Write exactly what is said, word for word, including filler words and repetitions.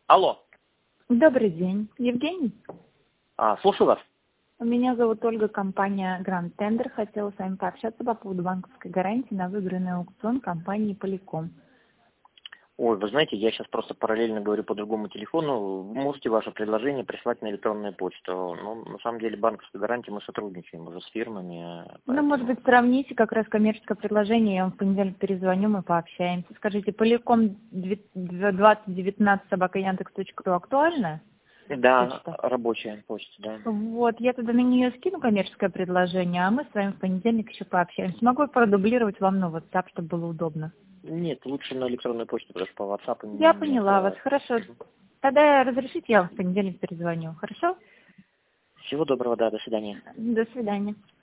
Алло. Добрый день. Евгений? А, слушаю вас. Меня зовут Ольга, компания Grand Tender. Хотела с вами пообщаться по поводу банковской гарантии на выигранный аукцион компании Polycom. Ой, вы знаете, я сейчас просто параллельно говорю по другому телефону. Можете ваше предложение прислать на электронную почту. Ну, на самом деле, банковской гарантии мы сотрудничаем уже с фирмами. Поэтому... Ну, может быть, сравните как раз коммерческое предложение. Я вам в понедельник перезвоню, мы пообщаемся. Скажите, Polycom двадцать девятнадцать собака яндекс точка ру актуальна? Да, Почта? рабочая почта, да. Вот, я тогда на нее скину коммерческое предложение, а мы с вами в понедельник еще пообщаемся. Могу продублировать вам на WhatsApp, чтобы было удобно. Нет, лучше на электронную почту, потому что по WhatsApp не... Я не поняла вас, отправляют. хорошо. Тогда разрешите, я вам в понедельник перезвоню, хорошо? Всего доброго, да, до свидания. До свидания.